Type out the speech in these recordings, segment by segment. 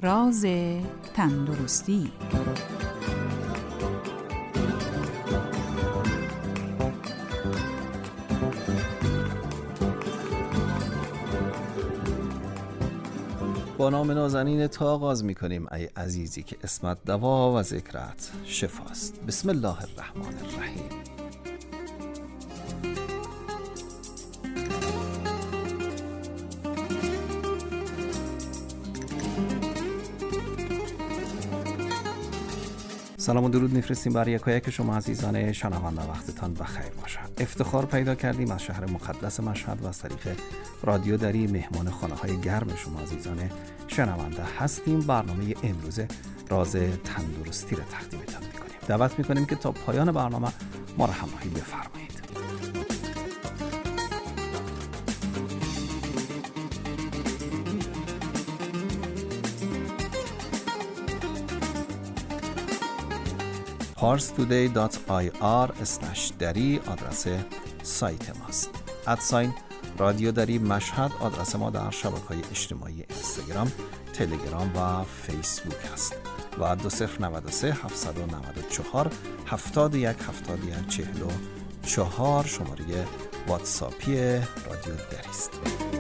راز تندرستی. با نام نازنین تا آغاز می‌کنیم ای عزیزی که اسمت دوا و ذکرت شفاست. بسم الله الرحمن الرحیم. سلام و درود میفرستیم برای یکایک شما عزیزان شنونده. وقتتان بخیر باشد. افتخار پیدا کردیم از شهر مقدس مشهد و از طریق رادیو دری مهمان خانه‌های گرم شما عزیزان شنونده هستیم. برنامه امروز راز تندرستی را تقدیمتان می‌کنیم. دعوت می‌کنیم که تا پایان برنامه ما را همراهی بفرمایید. parstoday.ir/dari آدرس سایت ماست. ادساین رادیو دری مشهد آدرس ما در شبکه‌های اجتماعی اینستاگرام، تلگرام و فیسبوک است و 2093 794 71 71 44 شماره واتساپی رادیو دری است.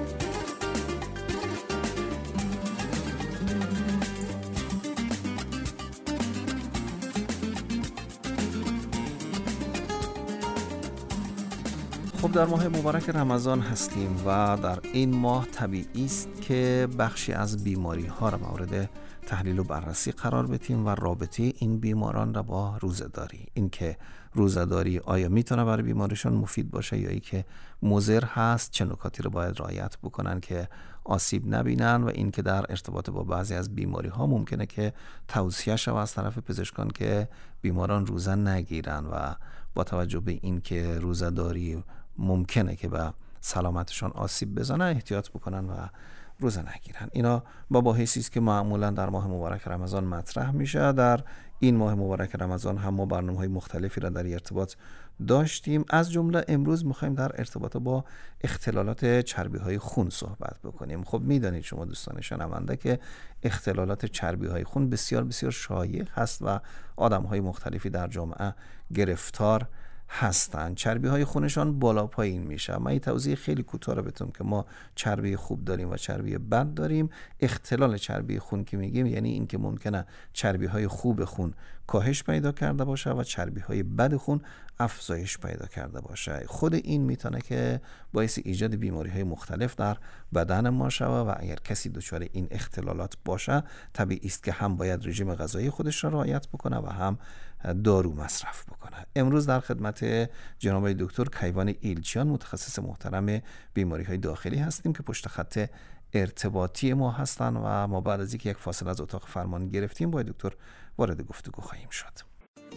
خب در ماه مبارک رمضان هستیم و در این ماه طبیعی است که بخشی از بیماری ها را مورد تحلیل و بررسی قرار بدیم و رابطه این بیماران را با روزه‌داری، این که روزه‌داری آیا میتونه برای بیماریشون مفید باشه یا ای که مضر هست، چه نکاتی را باید رعایت بکنن که آسیب نبینن و این که در ارتباط با بعضی از بیماری ها ممکنه که توصیه شود از طرف پزشکان که بیماران روزه نگیرن و با توجه به این که روزه‌داری ممکنه که به سلامتشان آسیب بزنه احتیاط بکنن و روزه نگیرن. اینا با بحثی است که معمولا در ماه مبارک رمضان مطرح میشه. در این ماه مبارک رمضان هم ما برنامه‌های مختلفی را در ارتباط داشتیم. از جمله امروز می‌خوایم در ارتباط با اختلالات چربی‌های خون صحبت بکنیم. خب میدانید شما دوستان شنونده که اختلالات چربی‌های خون بسیار بسیار شایع هست و آدم‌های مختلفی در جامعه گرفتار هستند. چربی های خونشان بالا پایین میشه. من این توضیح خیلی کوتاه رو بهتون که ما چربی خوب داریم و چربی بد داریم. اختلال چربی خون که میگیم یعنی این که ممکنه چربی های خوب خون کاهش پیدا کرده باشه و چربی های بد خون افزایش پیدا کرده باشه. خود این میتونه که باعث ایجاد بیماری های مختلف در بدن ما شود و اگر کسی دچار این اختلالات باشه طبیعی است که هم باید رژیم غذایی خودش را رعایت بکنه و هم دارو مصرف بکنه. امروز در خدمت جناب دکتر کیوان ایلچیان متخصص محترم بیماری های داخلی هستیم که پشت خط ارتباطی ما هستن و ما بعد از یک فاصله از اتاق فرمان گرفتیم با دکتر وارد گفتگو خواهیم شد.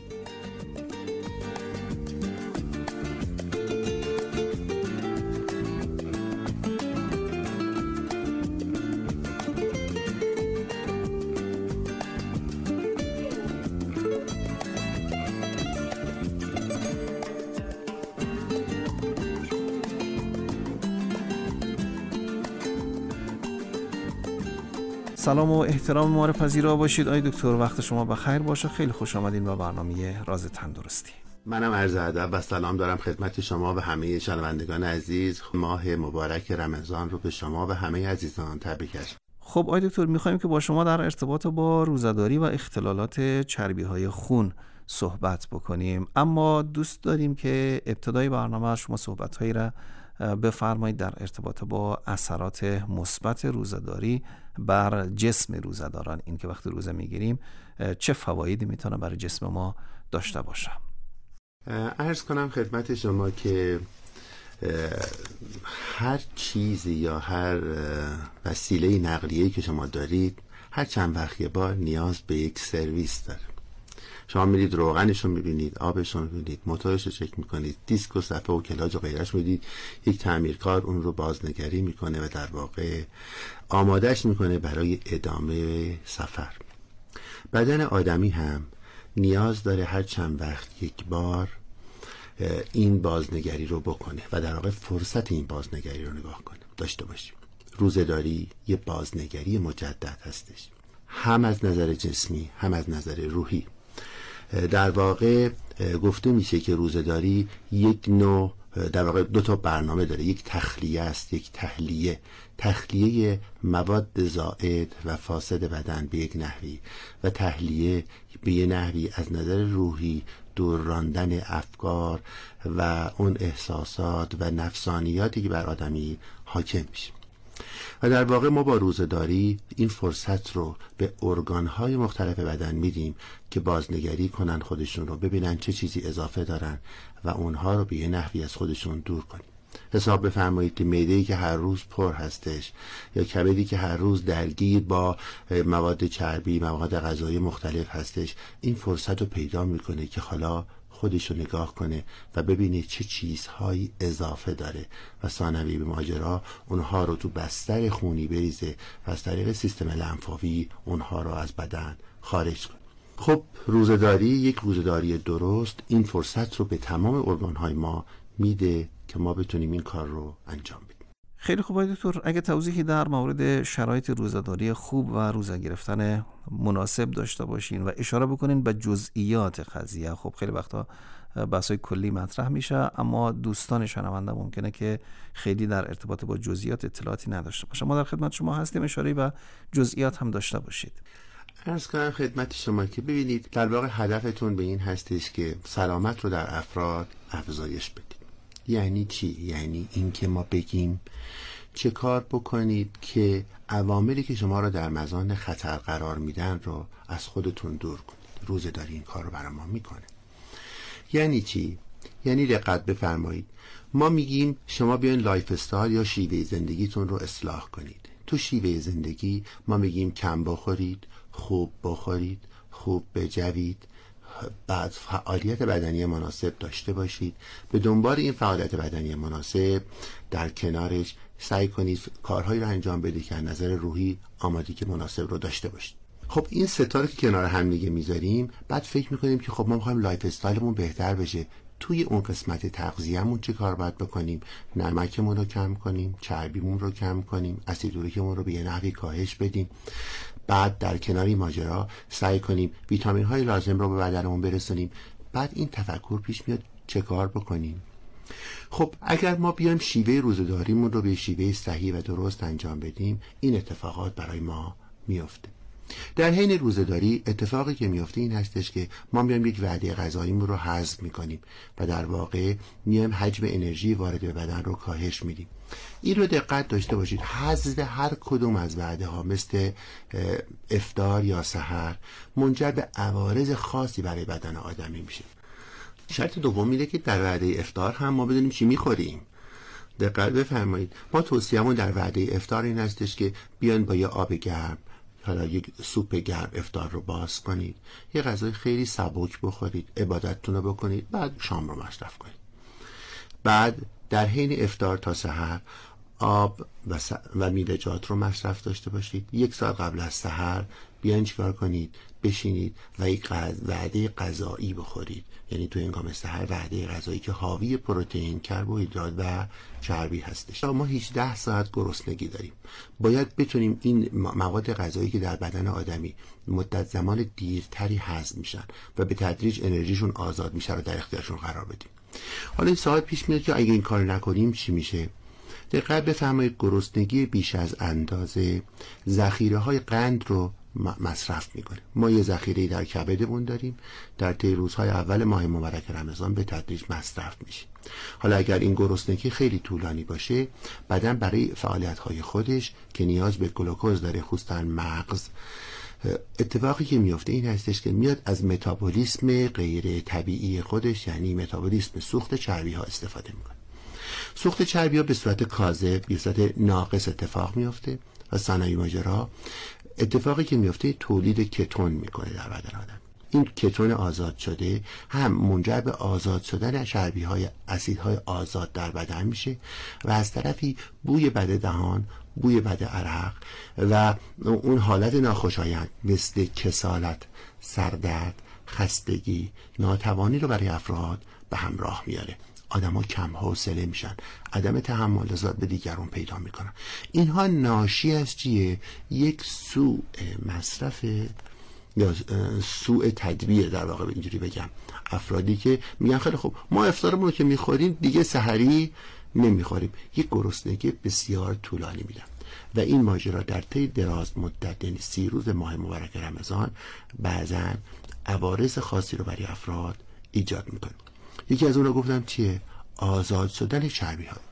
سلام و احترام ما رو پذیرا باشید آقای دکتر. وقت شما بخیر باشه. خیلی خوش آمدین به برنامه راز تندرستی. منم عرض ادب و سلام دارم خدمت شما و همه شنوندگان عزیز. ماه مبارک رمضان رو به شما و همه عزیزان تبریک هست. خب آقای دکتر می‌خوایم که با شما در ارتباط با روزه‌داری و اختلالات چربی‌های خون صحبت بکنیم، اما دوست داریم که ابتدای برنامه شما صحبت‌هایی را بفرمایید در ارتباط با اثرات مثبت روزه‌داری بر جسم روزه‌داران. این که وقتی روزه میگیریم چه فوایدی میتونه برای جسم ما داشته باشه؟ عرض کنم خدمت شما که هر چیزی یا هر وسیله نقلیه‌ای که شما دارید هر چند وقت یه بار نیاز به یک سرویس داره. شما میرید روغنشو میبینید، آبشو میبینید، موتورشو چک میکنید، دیسک و صفحه و کلاج و غیرش میدید، یک تعمیرکار اون رو بازنگری میکنه و در واقع آمادهش میکنه برای ادامه سفر. بدن آدمی هم نیاز داره هر چند وقت یک بار این بازنگری رو بکنه و در واقع فرصت این بازنگری رو نگاه کنه داشته باشیم. روزه‌داری یه بازنگری مجدد هستش. هم از نظر جسمی هم از نظر روحی. در واقع گفته میشه که روزه‌داری یک نوع، در واقع دو تا برنامه داره، یک تخلیه است، یک تخلیه مواد زائد و فاسد بدن به یک نحوی و تحلیه به یک نحوی از نظر روحی، دور راندن افکار و اون احساسات و نفسانیاتی که بر آدمی حاکم میشه. و در واقع ما با روزه‌داری این فرصت رو به ارگان‌های مختلف بدن میدیم که بازنگری کنن خودشون رو، ببینن چه چیزی اضافه دارن و اونها رو به یه نحوی از خودشون دور کنیم. حساب بفرمایید که معده‌ای که هر روز پر هستش یا کبدی که هر روز درگیر با مواد چربی، مواد غذایی مختلف هستش، این فرصت رو پیدا میکنه که حالا خودش رو نگاه کنه و ببینه چه چیزهایی اضافه داره و ثانوی به ماجرا اونها رو تو بستر خونی بریزه و از طریق سیستم لنفاوی اونها رو از بدن خارج کنه. خب روزه‌داری، یک روزه‌داری درست این فرصت رو به تمام ارگان‌های ما میده که ما بتونیم این کار رو انجام بدیم. خیلی خوب دکتر، اگه توضیحی در مورد شرایط روزه‌داری خوب و روزه گرفتن مناسب داشته باشین و اشاره بکنین به جزئیات قضیه. خب خیلی وقتا بحث‌های کلی مطرح میشه اما دوستان شنونده ممکنه که خیلی در ارتباط با جزئیات اطلاعاتی نداشته باشه. ما در خدمت شما هستیم، اشاره به جزئیات هم داشته باشید. عرض کنم خدمت شما که ببینید در واقع هدفتون به این هستش که سلامت رو در افراد افزایش بدید. یعنی چی؟ یعنی این که ما بگیم چه کار بکنید که عواملی که شما رو در مزان خطر قرار میدن رو از خودتون دور کنید. روزه‌داری این کار رو برای ما میکنه. یعنی چی؟ یعنی دقت بفرمایید، ما میگیم شما بیاین لایف استایل یا شیوه زندگیتون رو اصلاح کنید. تو شیوه زندگی ما میگیم کم بخورید، خوب بخورید، خوب بجوید، بعد فعالیت بدنی مناسب داشته باشید. به دنبال این فعالیت بدنی مناسب در کنارش سعی کنید کارهایی رو انجام بدید که از نظر روحی آمادگی مناسب رو داشته باشید. خب این ستا که کنار هم دیگه میذاریم، بعد فکر میکنیم که خب ما میخوایم لایف استایلمون بهتر بشه. توی اون قسمت تغذیه‌مون چه کار باید بکنیم؟ نمکمون رو کم کنیم، چربیمون رو کم کنیم، اسید اوریکمون رو به یه نحوی کاهش بدیم. بعد در کناری ماجرا سعی کنیم ویتامین های لازم رو به بدنمون برسونیم. بعد این تفکر پیش میاد چه کار بکنیم. خب اگر ما بیایم شیوه روزه‌داریمون رو به شیوه صحیح و درست انجام بدیم، این اتفاقات برای ما میفته. در حین روزه‌داری اتفاقی که میفته این هستش که ما میایم یک وعده غذاییمون رو حذف میکنیم و در واقع میایم حجم انرژی وارد به بدن رو کاهش میدیم. این رو دقت داشته باشید، حذف هر کدوم از وعده ها مثل افطار یا سحر منجر به عوارض خاصی برای بدن آدمی میشه. شرط دوم اینه که در وعده افطار هم ما بدونیم چی میخوریم. دقت بفرمایید، ما توصیه‌مون در وعده افطار این هستش که بیان با یه آب گرم، حالا یک سوپ گرم افطار رو باز کنید، یه غذای خیلی سبک بخورید، عبادتتون رو بکنید، بعد شام رو مصرف کنید. بعد در حین افطار تا سحر آب و میوه‌جات رو مصرف داشته باشید. 1 ساعت قبل از سحر بیاین چیکار کنید؟ بشینید و یک وعده غذایی بخورید. یعنی تو هنگام سحر وعده غذایی که حاوی پروتئین، کربوهیدرات و چربی هستش. ما 18 ساعت گرسنگی داریم. باید بتونیم این مواد غذایی که در بدن آدمی مدت زمان دیرتری هضم میشن و به تدریج انرژیشون آزاد میشه رو در اختیارشون قرار بدیم. حالا این سوال پیش میاد که اگه این کار نکنیم چی میشه؟ دقت بفرمایید، گرسنگی بیش از اندازه ذخیره های قند رو مصرف میکنه. ما یه ذخیره در کبدمون داریم، در طی روزهای اول ماه مبارک رمضان به تدریج مصرف میشه. حالا اگر این گرسنگی خیلی طولانی باشه، بدن برای فعالیت‌های خودش که نیاز به گلوکوز داره، خصوصا مغز، اتفاقی که میفته این هستش که میاد از متابولیسم غیر طبیعی خودش، یعنی متابولیسم سوخت چربی ها استفاده میکنه. سوخت چربی ها به صورت کاذب، به صورت ناقص اتفاق میفته و ثانوی ماجرا اتفاقی که میفته تولید کتون میکنه در بدن آدم. این کتون آزاد شده هم منجر به آزاد شدن چربی های، اسیدهای آزاد در بدن میشه و از طرفی بوی بد دهان، بوی بد عرق و اون حالت ناخوشایند مثل کسالت، سردرد، خستگی، ناتوانی رو برای افراد به همراه میاره. آدما کم حوصله میشن، عدم تحمل نسبت به دیگران پیدا میکنن. اینها ناشی از چیه؟ یک سوء مصرف یا سوء تدبیر، در واقع اینجوری بگم. افرادی که میگن خیلی خوب ما افطارمون رو که میخوریم دیگه سحری نمیخوریم، یک گرسنگی بسیار طولانی میدن و این ماجرا در طی دراز مدت، یعنی 30 روز ماه مبارک رمضان، بعضا عوارض خاصی رو برای افراد ایجاد میکنه. یکی از اون رو گفتم چیه؟ آزاد شدن چربی ها،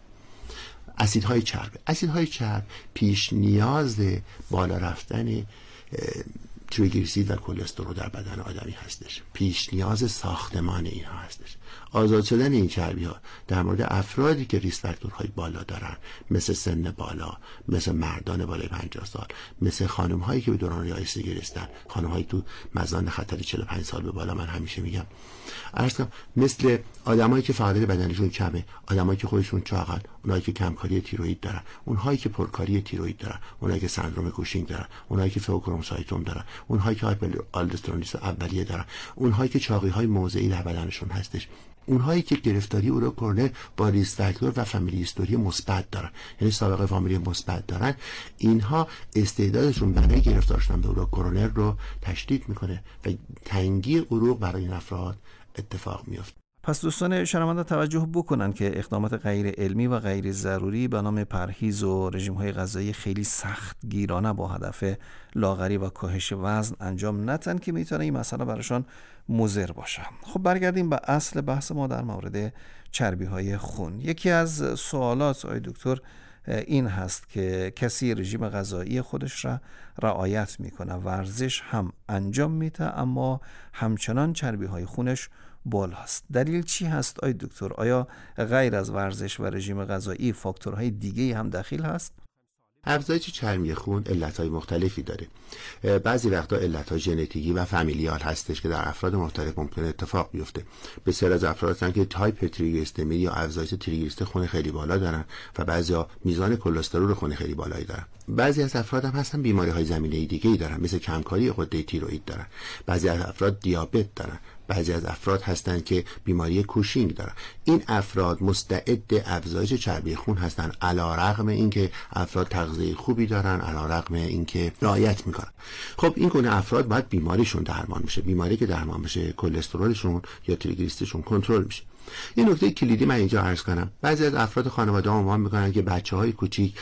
اسیدهای چرب. اسیدهای چرب پیش نیاز بالا رفتن تریگلیسیرید و کلسترول در بدن آدمی هستش، پیش نیاز ساختمان اینها هستش. آزاد شدن این چربی ها در مورد افرادی که ریسک فاکتورهای بالا دارن، مثل سن بالا، مثل مردان بالای 50 سال، مثل خانم هایی که به دوران ریاضی رسیدن، خانم هایی تو مزان خطر 45 سال به بالا، من همیشه میگم عرض کنم، مثل آدمایی که فعالیت بدنشون کمه، آدمایی که خودشون چاقن، اونایی که کمکاری تیروئید دارن، اونهایی که پرکاری تیروئید دارن، اونایی که سندروم کوشینگ دارن، اونایی که فئوکروموسایتوم دارن، اونهایی که هایپرآلدوسترونیسم اولیه دارن، اونهایی که چاقی‌های موضعی در بدنشون هستش، اونهایی که گرفتاری اوروکورونر با ریسک فاکتور و فامیلی هیستوری مثبت دارن، یعنی سابقه فامیلی مثبت دارن، اینها استعدادشون برای گرفتار شدن به اوروکورونر رو تشدید میکنه و تنگی عروق برای این افراد اتفاق میفته. پس دوستان شنونده توجه بکنن که اقدامات غیر علمی و غیر ضروری به نام پرهیز و رژیم‌های غذایی خیلی سخت گیرانه با هدف لاغری و کاهش وزن انجام ندن که میتونه این مسئله براشون مضر باشه. خب برگردیم به اصل بحث ما در مورد چربی‌های خون. یکی از سوالات آقای دکتر این هست که کسی رژیم غذایی خودش را رعایت میکنه، ورزش هم انجام میده، اما همچنان چربی‌های خونش بالاست. دلیل چی هست آقای دکتر؟ آیا غیر از ورزش و رژیم غذایی فاکتورهای دیگه هم دخیل هست؟ افزایش چربی خون علتهای مختلفی داره. بعضی وقتا علتهای ژنتیکی و فامیلیال هستش که در افراد مختلف ممکنه اتفاق بیفته. بسیار از افراد هستن که تایپ تریگلیسیریدمی یا افزایش تریگلیسیرید خون خیلی بالا دارن و بعضیا میزان کلسترول خون خیلی بالایی دارن. بعضی از افراد هم هستن بیماری‌های زمینه‌ای دیگه‌ای دارن، مثل کمکاری غده تیروئید دارن. بعضی از افراد دیابت دارن. بعضی از افراد هستن که بیماری کوشینگ دارن. این افراد مستعد افزایش چربی خون هستن، علیرغم اینکه افراد تغذیه خوبی دارن، علیرغم اینکه رعایت میکنن. خب این گونه افراد باید بیماریشون درمان بشه. بیماری که درمان بشه کلسترولشون یا تریگلیسیریدشون کنترل میشه. این نکته کلیدی من اینجا عرض کنم. بعضی از افراد خانواده عنوان میکنن که بچه‌های کوچیک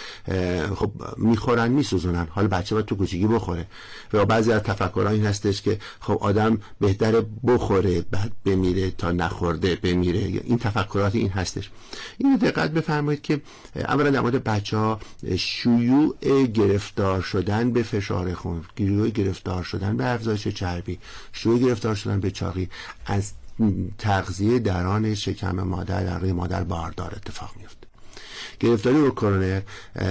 خب میخورن میسوزونن، حالا بچه باید تو کوچیکی بخوره. و بعضی از تفکرها این هستش که خب آدم بهتره بخوره بعد بمیره تا نخورده بمیره. این تفکرات این هستش. اینو دقت بفرمایید که اولا در مورد بچه‌ها شیوع گرفتار شدن به فشار خون، شیوع گرفتار شدن به افزایش چربی، شیوع گرفتار شدن به چاقی از تغذیه دران شکم مادر در روی مادر باردار اتفاق میفته. گرفتاری اوروکورونر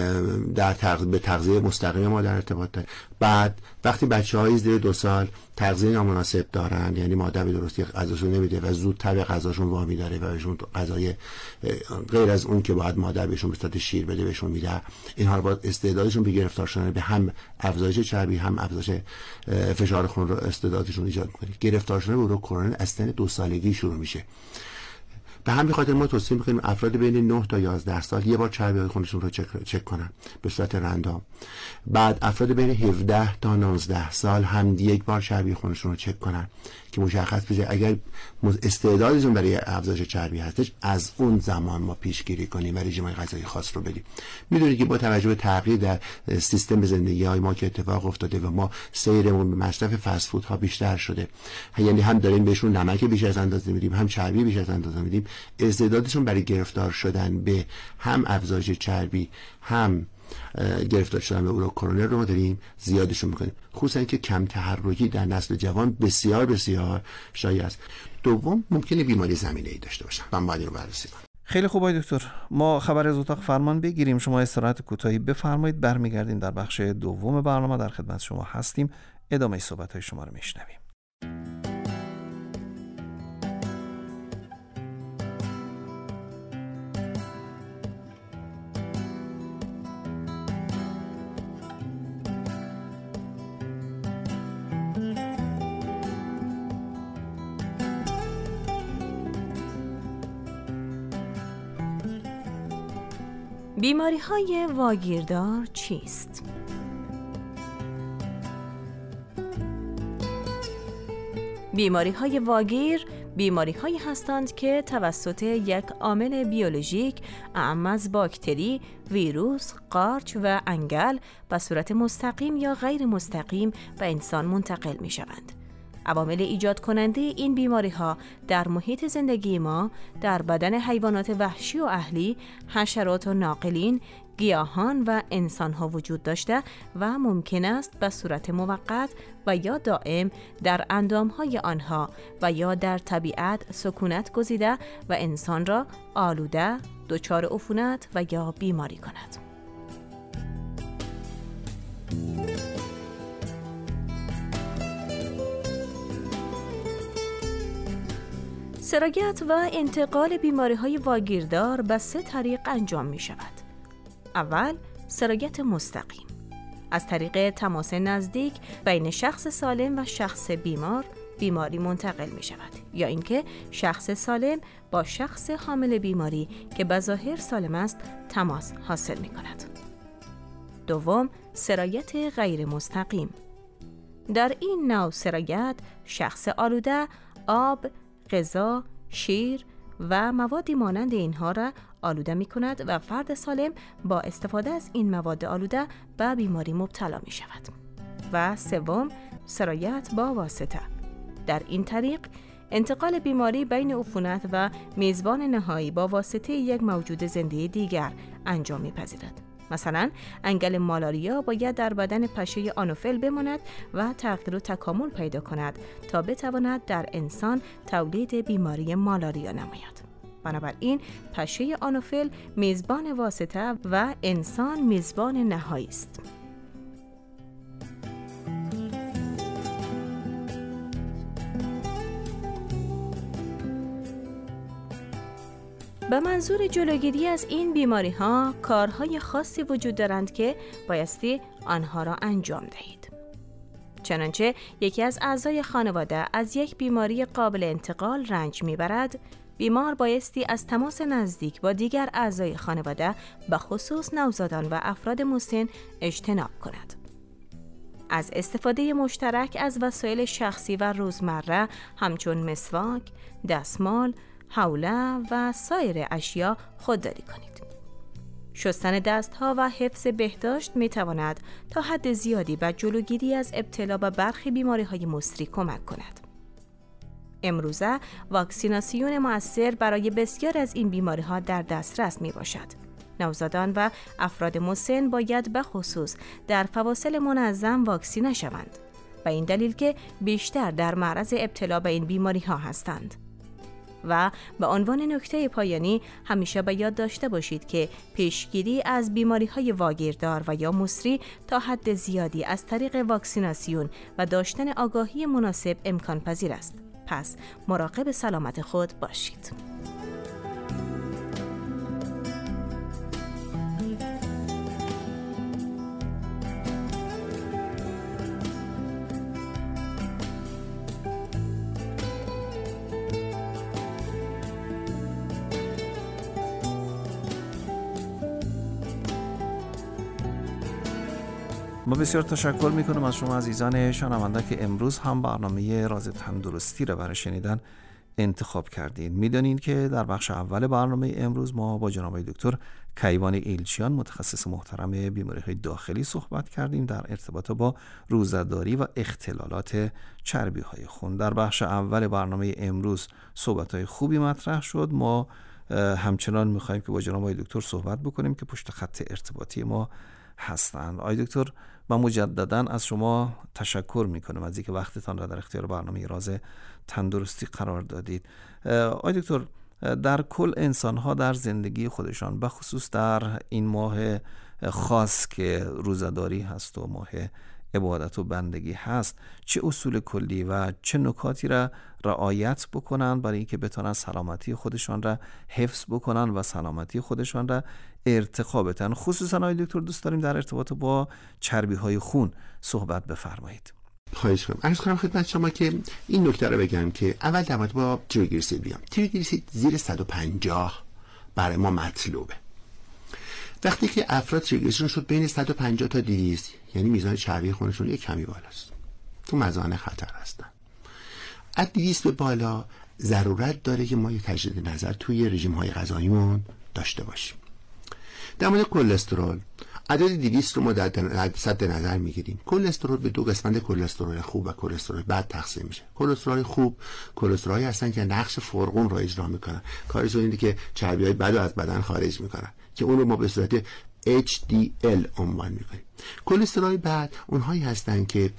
به تغذیه مستقیم مادر ارتباط داره. بعد وقتی بچه‌های زیر 2 سال تغذیه نامناسب دارن، یعنی مادر به درستی غذاشون نمیده و زودتر به غذاشون وامی داره و بهشون غذای غیر از اون که باید مادر بهشون به صورت شیر بده بهشون میده، اینها رو با استعدادشون به گرفتار شدن به هم افزایش چربی هم افزایش فشار خون رو استعدادشون ایجاد می‌کنه. گرفتار شدن به اوروکورونر از سن 2 سالگی شروع میشه. به همین خاطر ما توصیه میکنیم افراد بین 9 تا 11 سال یه بار چربی‌های خونشون رو چک کنن به صورت رندام. بعد افراد بین 17 تا 19 سال هم یک بار چربی خونشون رو چک کنن که مشخص بشه اگر استعدادشون برای افزایش چربی هستش، از اون زمان ما پیشگیری کنیم و رژیم غذایی خاص رو بدیم. میدونید که با توجه به تغییر در سیستم زندگی‌های ما که اتفاق افتاده و ما سیرمون به مصرف فست فود ها بیشتر شده، یعنی هم داریم بهشون نمک بیش از اندازه میدیم هم چربی بیش از اندازه میدیم، استعدادشون برای گرفتار شدن به هم افزایش چربی هم گرفتار شدن به اوروکورونر رو ما داریم زیادشون میکنیم، خصوصا که کم تحرکی در نسل جوان بسیار بسیار شایع است. دوم ممکنه بیماری زمینه‌ای داشته باشن، من باید اینو بررسی کنم. خیلی خوب آقای دکتر، ما خبر از اتاق فرمان بگیریم، شما استراحت کوتاهی بفرمایید، برمیگردیم در بخش دوم برنامه در خدمت شما هستیم، ادامه صحبت‌های شما رو میشنویم. بیماری‌های واگیردار چیست؟ بیماری‌های واگیر بیماری‌هایی هستند که توسط یک عامل بیولوژیک اعم از باکتری، ویروس، قارچ و انگل به صورت مستقیم یا غیر مستقیم به انسان منتقل می‌شوند. عوامل ایجاد کننده این بیماری‌ها در محیط زندگی ما، در بدن حیوانات وحشی و اهلی، حشرات و ناقلین، گیاهان و انسان‌ها وجود داشته و ممکن است به صورت موقت و یا دائم در اندام‌های آنها و یا در طبیعت سکونت گزیده و انسان را آلوده، دچار عفونت و یا بیماری کند. سرایت و انتقال بیماری‌های واگیردار به 3 طریق انجام می‌شود. اول، سرایت مستقیم. از طریق تماس نزدیک بین شخص سالم و شخص بیمار بیماری منتقل می شود، یا اینکه شخص سالم با شخص حامل بیماری که بظاهر سالم است تماس حاصل می کند. دوم، سرایت غیر مستقیم. در این نوع سرایت شخص آلوده آب، غذا، شیر و موادی مانند اینها را آلوده می کند و فرد سالم با استفاده از این مواد آلوده به بیماری مبتلا می شود. و سوم، سرایت با واسطه. در این طریق انتقال بیماری بین عفونت و میزبان نهایی با واسطه یک موجود زنده دیگر انجام می پذیرد. مثلا انگل مالاریا باید در بدن پشه آنوفل بماند و تغییر و تکامل پیدا کند تا بتواند در انسان تولید بیماری مالاریا نماید. بنابراین پشه آنوفل میزبان واسطه و انسان میزبان نهایی است. به منظور جلوگیری از این بیماری ها کارهای خاصی وجود دارند که بایستی آنها را انجام دهید. چنانچه یکی از اعضای خانواده از یک بیماری قابل انتقال رنج میبرد، بیمار بایستی از تماس نزدیک با دیگر اعضای خانواده به خصوص نوزادان و افراد مسن اجتناب کند. از استفاده مشترک از وسایل شخصی و روزمره همچون مسواک، دستمال، حوله و سایر اشیا خودداری کنید. شستن دستها و حفظ بهداشت می تواند تا حد زیادی به جلوگیری از ابتلا به برخی بیماری‌های مصری کمک کند. امروزه واکسیناسیون مؤثر برای بسیار از این بیماری‌ها در دسترس می باشد. نوزادان و افراد مسن باید به خصوص در فواصل منظم واکسینه شوند و این دلیل که بیشتر در معرض ابتلا به این بیماری‌ها هستند. و به عنوان نکته پایانی همیشه به یاد داشته باشید که پیشگیری از بیماری‌های واگیردار و یا مصری تا حد زیادی از طریق واکسیناسیون و داشتن آگاهی مناسب امکان پذیر است. پس مراقب سلامت خود باشید. ما بسیار تشکر میکنم از شما عزیزان شنونده که امروز هم برنامه راز تندرستی را برای شنیدن انتخاب کردید. میدانید که در بخش اول برنامه امروز ما با جناب دکتر کیوان ایلچیان متخصص محترم بیماری‌های داخلی صحبت کردیم در ارتباط با روزه‌داری و اختلالات چربی‌های خون. در بخش اول برنامه امروز صحبت‌های خوبی مطرح شد. ما همچنان می‌خوایم که با جناب دکتر صحبت بکنیم که پشت خط ارتباطی ما هستند. آقای دکتر، با مجدداً از شما تشکر میکنم از اینکه وقتتان را در اختیار برنامه راز تندرستی قرار دادید. آقای دکتر، در کل انسان‌ها در زندگی خودشان به خصوص در این ماه خاص که روزه‌داری هست و ماه عبادت و بندگی هست، چه اصول کلی و چه نکاتی را رعایت بکنن برای اینکه بتونن سلامتی خودشان را حفظ بکنن و سلامتی خودشان را ارتقا بدن؟ خصوصا آقای دکتر دوست داریم در ارتباط با چربی‌های خون صحبت بفرمایید. خواهش کنم. عرض کنم خدمت شما که این نکته رو بگم که اول در مورد با تریگلیسیرید بیام. تریگلیسیرید زیر 150 برای ما مطلوبه. وقتی که افراد شیگرشون شد بین 150 تا 200، یعنی میزان چربی خونشون یک کمی بالاست، تو مزان خطر هستن. از 200 به بالا ضرورت داره که ما یک تجدید نظر توی رژیم های غذاییمون داشته باشیم. در مورد کلسترول، عدد 200 رو ما در صد نظر میگیریم. کلسترول به دو قسمت کلسترول خوب و کلسترول بد تقسیم میشه. کلسترول خوب کلسترولایی هستن که نقش فرغون رو اجرا میکنن، کارشون اینه که چربی‌های بد رو از بدن خارج میکنن، که اون رو ما به صورت HDL عنوان میکنیم. کلسترول بد اونهایی هستن که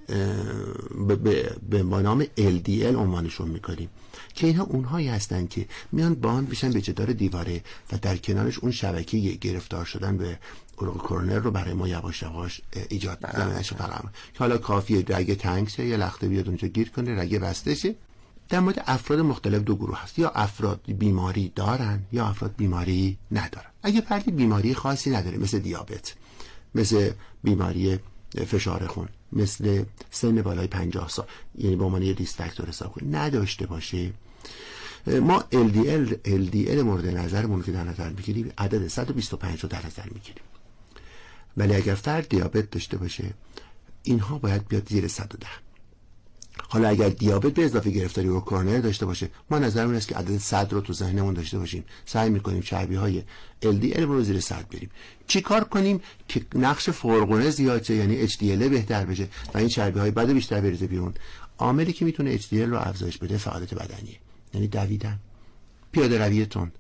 به نام LDL عنوانشون میکنیم، که اینها اونهایی هستن که میان باند بشن به جدار دیواره و در کنارش اون شبکه گرفتار شدن به عروق کورونر رو برای ما یواش یواش ایجاد زمینش فراهم، که حالا کافیه رگ تنگ شه، یه لخته بیاد اونجا گیر کنه، رگ بسته شه. در مورد افراد مختلف دو گروه هست، یا افراد بیماری دارن یا افراد بیماری ندارن. اگه فردی بیماری خاصی نداره، مثل دیابت، مثل بیماری فشار خون، مثل سن بالای 50 سال، یعنی با عنوان یه ریسک فاکتور حساب کنیم، نداشته باشه، ما LDL مورد نظرمون که در نظر میگیریم عدد 125 رو در نظر میگیریم. ولی اگر فرد دیابت داشته باشه اینها باید بیاد زیر 110. حالا اگر دیابت به اضافه گرفتاری عروق کورونر داشته باشه، ما نظرمون است که عدد 100 رو تو ذهنمون داشته باشیم، سعی میکنیم چربی های LDL رو زیر 100 بریم. چی کار کنیم که نقش فرغونه زیاد شه، یعنی HDL بهتر بشه و این چربی های بد بیشتر بریزه بیرون؟ عاملی که میتونه HDL رو افزایش بده فعالیت بدنیه، یعنی دویدن، پیاده روی تند،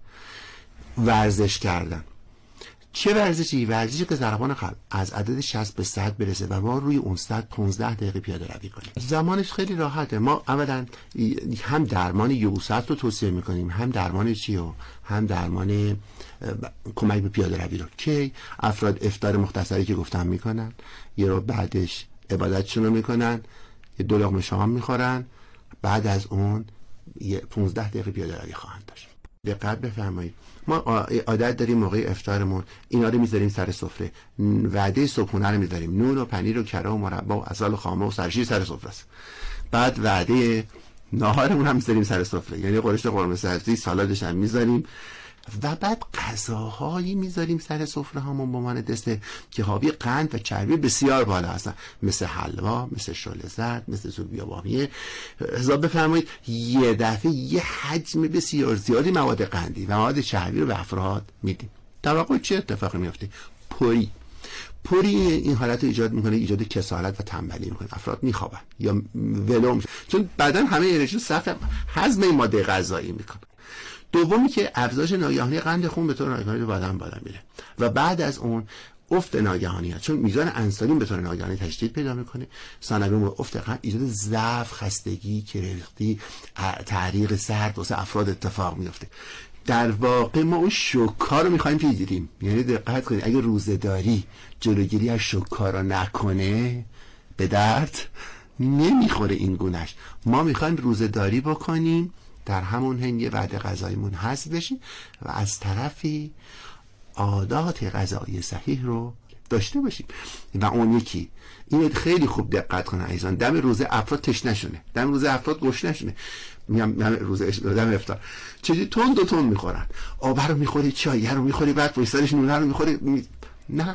ورزش کردن. چه ورزشی؟ ورزشی که ضربان قلب از عدد 60 به 100 برسه و ما روی اون 100 15 دقیقه پیاده روی کنیم. زمانش خیلی راحته. ما اولا هم درمان یبوست رو توصیه میکنیم، هم درمان هم درمان کمک به پیاده روی رو که افراد افطار مختصری که گفتم میکنن، یه رو بعدش عبادتشون رو میکنن، یه 2 لقمه شام میخورن، بعد از اون 15 دقیقه پیاده روی خواهند داشت. دقت بفرمایید، ما عادت داریم موقع افطارمون اینا رو میذاریم سر سفره، وعده صبحونه رو میذاریم، نون و پنیر و کره و مربا و عسل و خامه و سرشیر سر سفره است. بعد وعده ناهارمون هم میذاریم سر سفره، یعنی قرص قرمه سبزی، سالادش هم میذاریم و بعد غذاهایی میذاریم سر سفره هامون به عنوان دسته که حاوی قند و چربی بسیار بالا هستن، مثل حلوا، مثل شل زرد، مثل زوبیا بامیه. حساب بفرمایید یه دفعه یه حجم بسیار زیادی مواد قندی و مواد چربی رو به افراد میدیم. در واقع چه اتفاقی میفته؟ پوری این حالت رو ایجاد میکنه، ایجاد کسالت و تنبلی میکنه، افراد میخوابن یا ولو میشن، چون بدن همه انرژی صرف هضم این ماده غذایی میکنه. دومی که افزایش ناگهانی قند خون به طور ناگهانی بدن بالا میره و بعد از اون افت ناگهانی هست، چون میزان انسولین به طور ناگهانی تشدید پیدا میکنه. ثانوی افت قند ایجاد ضعف، خستگی، کرختی، تعریق سرد واسه افراد اتفاق میفته. در واقع ما اون شوکا رو میخوایم بگیریم، یعنی دقت کنید اگه روزه‌داری جلوگیری از شوکا رو نکنه به درد نمیخوره این گونش. ما میخوایم روزه‌داری بکنیم، در همون حین یه وعده غذاییمون حذف بشیم و از طرفی عادات غذایی صحیح رو داشته باشیم. و اون یکی این خیلی خوب دقت کنن عزیزان، دم روزه افراد تشنه شونه، دم روزه افراد گشنه شونه، میگم روزه دم افطار چجوری تند میخورن، آب رو میخوری، چای رو میخوری، بعد پشتش نون رو میخوری. نه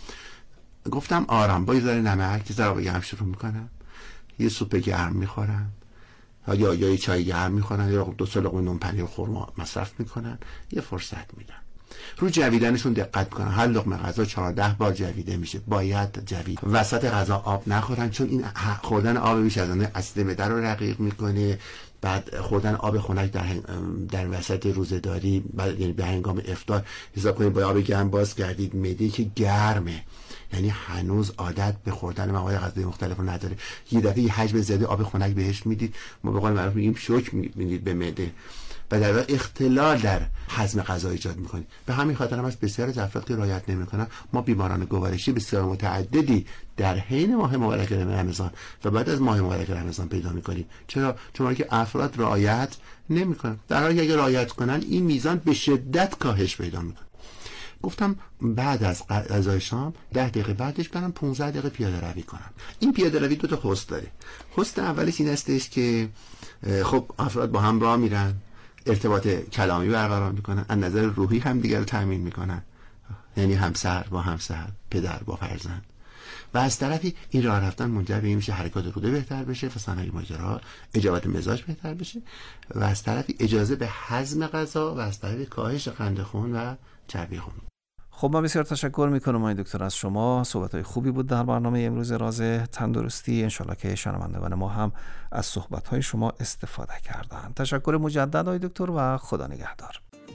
گفتم آرام، با یه ذره نمک، یه ذره آب گرم شروع میکنن، یه سوپ گرم میخورن یا یه چای گرم میخورن، یا 2 لقمه نون پنیر و خرما مصرف میکنن، یه فرصت میدن. رو جویدنشون دقت کنن، هر لقمه غذا 14 بار جویده میشه، باید جوید. وسط غذا آب نخورن، چون این خوردن آب بیش از آن اسید معده رو رقیق میکنه. بعد خوردن آب خنک در وسط روزه‌داری، یعنی به هنگام افطار حساب کنید با آب گرم باز کردید، معده که گرمه، یعنی هنوز عادت به خوردن مواد غذایی مختلف رو نداره، یه دفعه یه حجم زیادی آب خنک بهش میدید، ما به قول معروف میگیم شوک میدید به معده و در واقع اختلال در هضم غذا ایجاد میکنید. به همین خاطر هم از بسیار از افراد که رعایت نمیکنن ما بیماران گوارشی بسیار متعددی در حین ماه مبارک رمضان و بعد از ماه مبارک رمضان پیدا میکنیم. چرا؟ چون که افراد رعایت نمیکنن، در حالی که اگه رعایت کنن این میزان به شدت کاهش پیدا میکنه. گفتم بعد از غذای شام 10 دقیقه بعدش برام 15 دقیقه پیاده روی کنم. این پیاده روی 2 تا حسن داره. حسن اولش این هستش که خب افراد با هم راه میرن، ارتباط کلامی برقرار میکنن، از نظر روحی هم دیگر رو تامین میکنن یعنی همسر با همسر، پدر با فرزند. و از طرفی این راه رفتن منجر به این میشه حرکات روده بهتر بشه، فسانهای ماجرا، اجابت مزاج بهتر بشه، و از طرفی اجازه به هضم غذا و از طرفی کاهش قند خون و چربی خون. خب من بسیار تشکر میکنم آقای دکتر از شما. صحبت‌های خوبی بود در برنامه امروز راز تندرستی. انشالله که شنوندگان ما هم از صحبت‌های شما استفاده کردند. تشکر مجدد آقای دکتر و خدا نگهدار.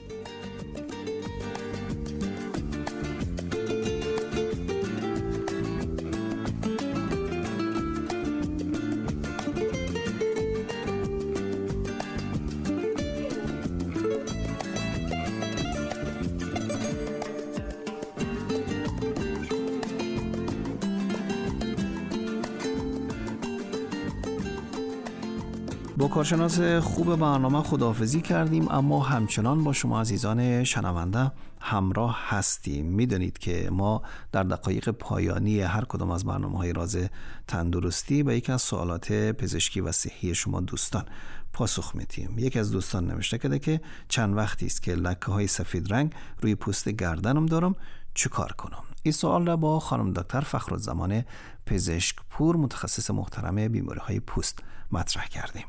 با کارشناس خوب برنامه خداحافظی کردیم، اما همچنان با شما عزیزان شنونده همراه هستیم. میدونید که ما در دقایق پایانی هر کدام از برنامه‌های راز تندرستی به یکی از سوالات پزشکی و صحی شما دوستان پاسخ میدیم. یکی از دوستان نوشته کرده که چند وقتی است که لکه‌های سفید رنگ روی پوست گردنم دارم، چه کار کنم؟ این سوال را با خانم دکتر فخرالزمان پزشک پور، متخصص محترم بیماری‌های پوست، مطرح کردیم.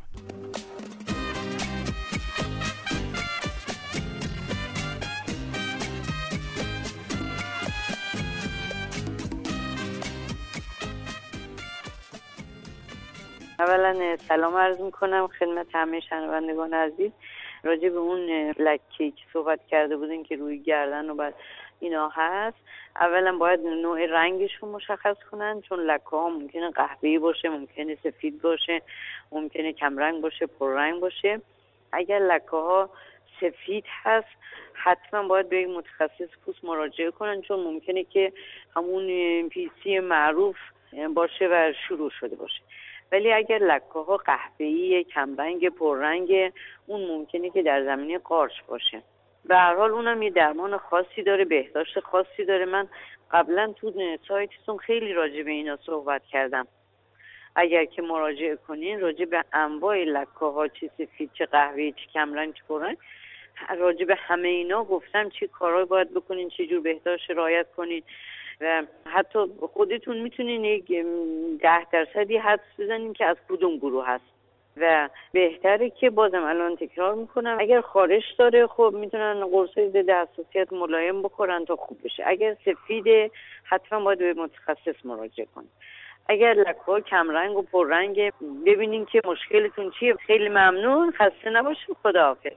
اولا سلام عرض میکنم خدمت همه شنوندگان عزیز. راجع به اون لکه‌ای که صحبت کرده بودین که روی گردن و بعد اینا هست، اولا باید نوع رنگش رو مشخص کنن، چون لکه‌ها ممکنه قهوه‌ای باشه، ممکنه سفید باشه، ممکنه کم رنگ باشه، پررنگ باشه. اگر لکه‌ها سفید هست حتما باید به یک متخصص پوست مراجعه کنن، چون ممکنه که همون پیسی معروف باشه و شروع شده باشه. ولی اگر لکه‌ها قهوه‌ای، کم رنگ، پررنگ، اون ممکنه که در زمینه قارچ باشه. به هر حال اونم یه درمان خاصی داره، بهداشت خاصی داره. من قبلا تو سایتتون خیلی راجع به اینا صحبت کردم. اگر که مراجعه کنین راجع به انواع لکه‌ها، چه سفید، چه قهوه‌ای، چه کم رنگ، چه پررنگ، راجع به همه اینا گفتم چه کارهایی باید بکنین، چه جور بهداشت رعایت کنین و حتی خودتون میتونین یک 10% حدس بزنین که از کدوم گروه هست. و بهتره که بازم الان تکرار میکنم، اگر خارش داره خب میتونن قرصای ضد حساسیت ملایم بخورن تا خوب بشه. اگر سفیده حتما باید به متخصص مراجعه کنید. اگر لکه‌ها کم رنگ و پررنگ ببینین که مشکلتون چیه. خیلی ممنون، خسته نباشید، خداحافظ.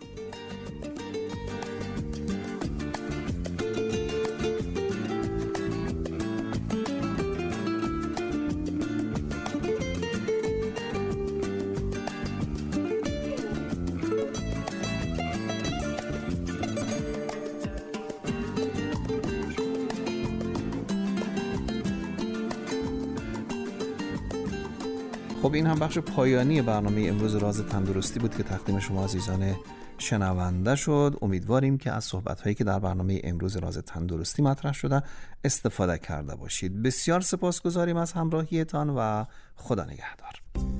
خب این هم بخش پایانی برنامه امروز راز تندرستی بود که تقدیم شما عزیزان شنونده شد. امیدواریم که از صحبت‌هایی که در برنامه امروز راز تندرستی مطرح شده استفاده کرده باشید. بسیار سپاسگزاریم از همراهیتان و خدا نگهدار.